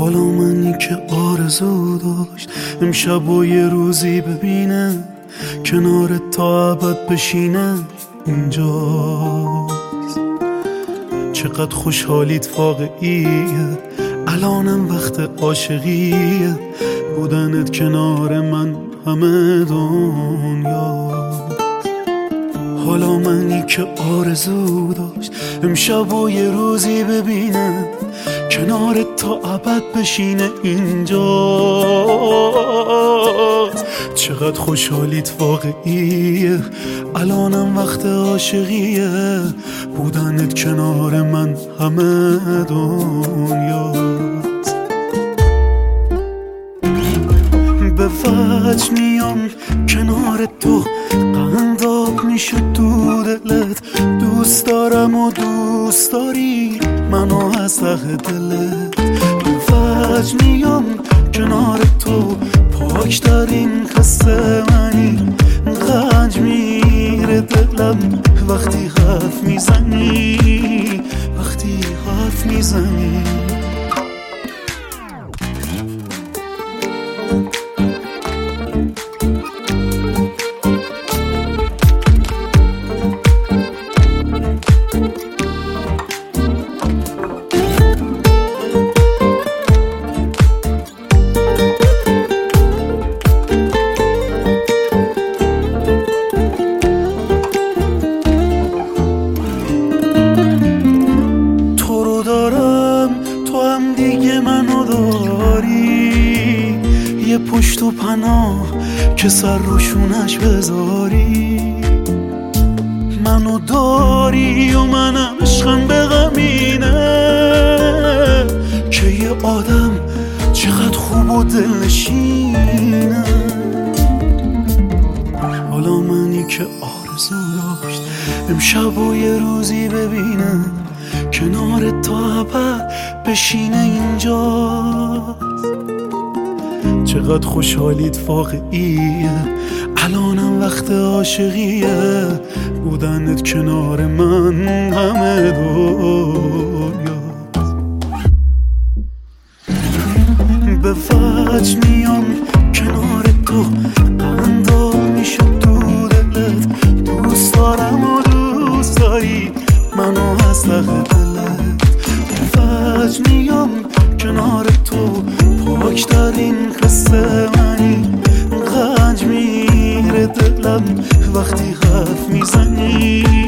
حالا منی که آرزو داشت امشب و یه روزی ببینه کنارت تا ابد بشینه اینجاست. چقدر خوشحالیت واقعیه، الانم وقت عاشقیه، بودنت کنار من همه دنیاست. حالا منی که آرزو داشت امشب و یه روزی ببینه کنارت تا ابد بشینه اینجاست. چقدر خوشحالیت واقعیه، الانم وقت عاشقیه، بودنت کنار من همه دنیاست. به وجه میام کنار تو، قنداب میشه تو دلت، دوست دارم و دوست داری منو از ته دلت. به وجه میام کنار تو، پاک دارین خسته منی، غنج میره دلم وقتی حرف میزنی، وقتی حرف میزنی. منو داری یه پشت و پناه که سر روشونش بذاری، منو داری و منم عشقم به غمینه که یه آدم چقدر خوب و دلنشینه. حالا منی که آرزو داشت امشب و یه روزی ببینه کنار تا ابد بشینه اینجاست. چقدر خوشحالیت واقعیه، الانم وقت عاشقیه، بودنت کنار من همه دنیاست. به وجه میام کنار تو، قنداب میشه تو دلت، دوست دارم و دوست داری منو از ته دلت. وجه میام کنار تو، پاک دارین خسته منی، غنج میره دلم وقتی حرف میزنی.